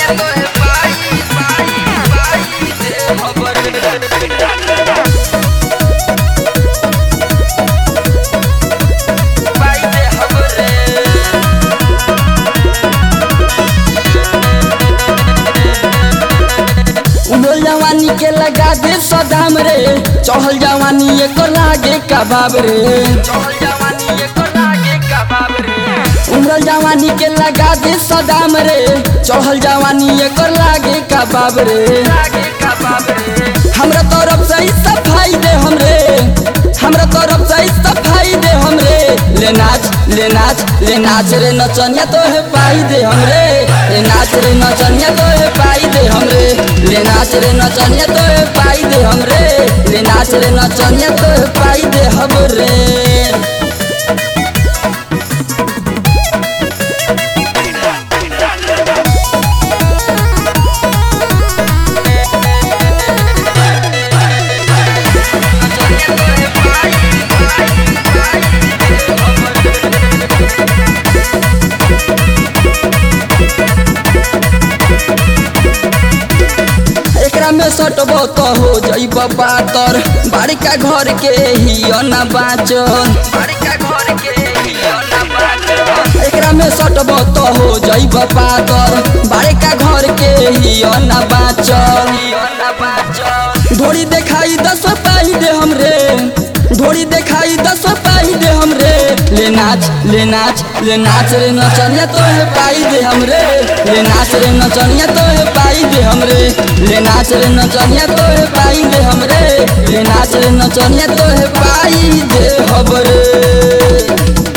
जवानी के लगा दे सदाम रे, चढ़ल जवानी एको लागे कबाब रे। उमरल जवानी के लगा दे सदाम रे, चढ़ल जवानी एको लागे कबाब रे। हमरा तरफ से सफाई दे हमरे, हमरा तरफ से सफाई दे हमरे। ले नाच ले नाच ले नाच रे नचनिया तो है पाई दे हमरे। ले नाच रे नचनिया तो है पाई दे हमरे। ले नाच रे नचनिया तो है पाई दे हमरे। ले नाच रे नचनिया तो है पाई दे हमरे। में सटबो तो हो जाइब पातर, बारिका घर के ही ना बाचल। एकरा में सटबो तो हो जाइब पातर, बारिका घर के ही ना बाचल। ढोरी देखाई 10 पाई दे हमरे, ढोरी देखाई 10 पाई दे हमरे। ले नाच ले नाच ले नाच रे नचनिया तो है पाई दे हमरे। ले नाच रे नचनिया तो है पाई दे हमरे। ले नाच रे नचनिया तो है पाई दे हमरे। ले नाच रे नचनिया तो है पाई दे हमरे।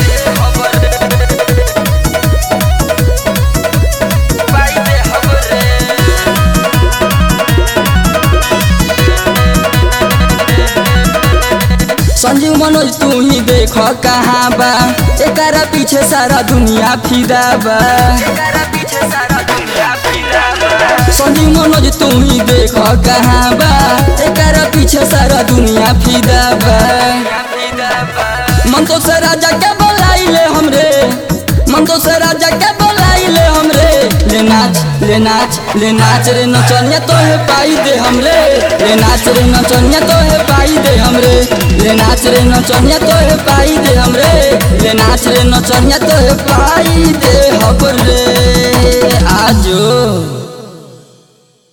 संजीव मनोज तू ही देख कहाँ बा, एकरा पीछे सारा दुनिया फिदा बा। संजीव मनोज तू ही देख कहाँ बा, एकरा पीछे सारा दुनिया फिदा बा। मन तो से राजा के बोलाई ले हमरे, मन तो से राजा के बोलाई ले हमरे। ले नाच ले नाच ले नाच रे नचनिया तो है पाई दे हमरे। ले नाच रे नचनिया तो है पाई दे हमरे। ले नाच रे नचनिया तो है पाई दे हमरे। ले नाच रे नचनिया तो है पाई दे हमरे। आजो